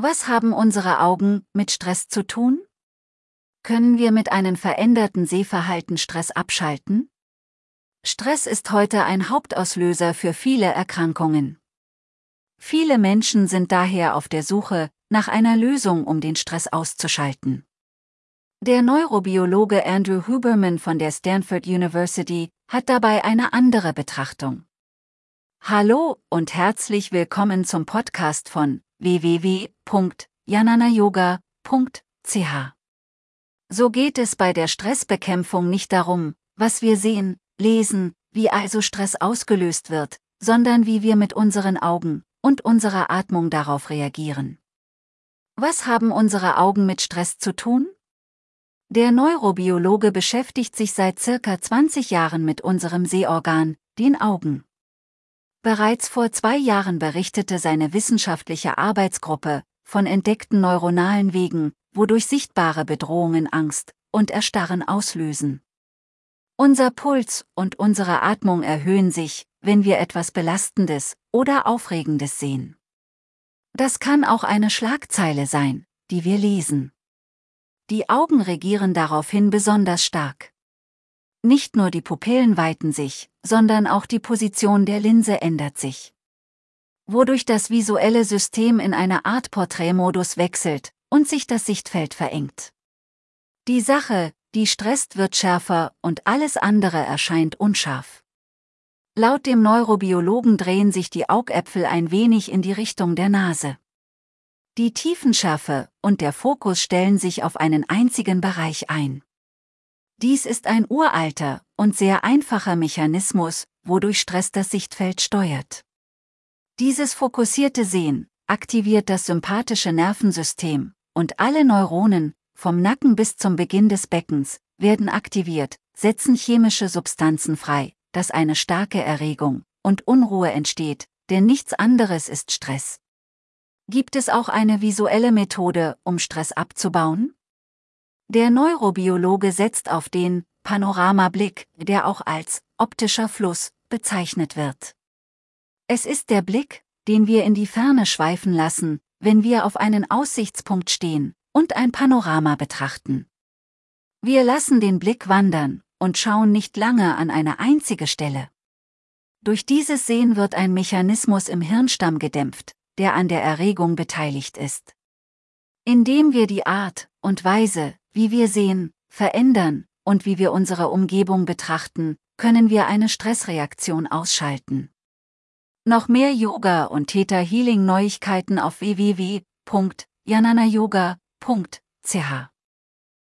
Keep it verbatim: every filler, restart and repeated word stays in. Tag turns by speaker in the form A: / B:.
A: Was haben unsere Augen mit Stress zu tun? Können wir mit einem veränderten Sehverhalten Stress abschalten? Stress ist heute ein Hauptauslöser für viele Erkrankungen. Viele Menschen sind daher auf der Suche nach einer Lösung, um den Stress auszuschalten. Der Neurobiologe Andrew Huberman von der Stanford University hat dabei eine andere Betrachtung. Hallo und herzlich willkommen zum Podcast von w w w punkt jnana yoga punkt c h. So geht es bei der Stressbekämpfung nicht darum, was wir sehen, lesen, wie also Stress ausgelöst wird, sondern wie wir mit unseren Augen und unserer Atmung darauf reagieren. Was haben unsere Augen mit Stress zu tun? Der Neurobiologe beschäftigt sich seit circa zwanzig Jahren mit unserem Sehorgan, den Augen. Bereits vor zwei Jahren berichtete seine wissenschaftliche Arbeitsgruppe von entdeckten neuronalen Wegen, wodurch sichtbare Bedrohungen Angst und Erstarren auslösen. Unser Puls und unsere Atmung erhöhen sich, wenn wir etwas Belastendes oder Aufregendes sehen. Das kann auch eine Schlagzeile sein, die wir lesen. Die Augen reagieren daraufhin besonders stark. Nicht nur die Pupillen weiten sich, sondern auch die Position der Linse ändert sich, wodurch das visuelle System in eine Art Porträtmodus wechselt und sich das Sichtfeld verengt. Die Sache, die stresst, wird schärfer und alles andere erscheint unscharf. Laut dem Neurobiologen drehen sich die Augäpfel ein wenig in die Richtung der Nase. Die Tiefenschärfe und der Fokus stellen sich auf einen einzigen Bereich ein. Dies ist ein uralter und sehr einfacher Mechanismus, wodurch Stress das Sichtfeld steuert. Dieses fokussierte Sehen aktiviert das sympathische Nervensystem, und alle Neuronen, vom Nacken bis zum Beginn des Beckens, werden aktiviert, setzen chemische Substanzen frei, dass eine starke Erregung und Unruhe entsteht, denn nichts anderes ist Stress. Gibt es auch eine visuelle Methode, um Stress abzubauen? Der Neurobiologe setzt auf den Panoramablick, der auch als optischer Fluss bezeichnet wird. Es ist der Blick, den wir in die Ferne schweifen lassen, wenn wir auf einen Aussichtspunkt stehen und ein Panorama betrachten. Wir lassen den Blick wandern und schauen nicht lange an eine einzige Stelle. Durch dieses Sehen wird ein Mechanismus im Hirnstamm gedämpft, der an der Erregung beteiligt ist. Indem wir die Art und Weise, wie wir sehen, verändern und wie wir unsere Umgebung betrachten, können wir eine Stressreaktion ausschalten. Noch mehr Yoga und Theta Healing Neuigkeiten auf w w w punkt jnana yoga punkt c h.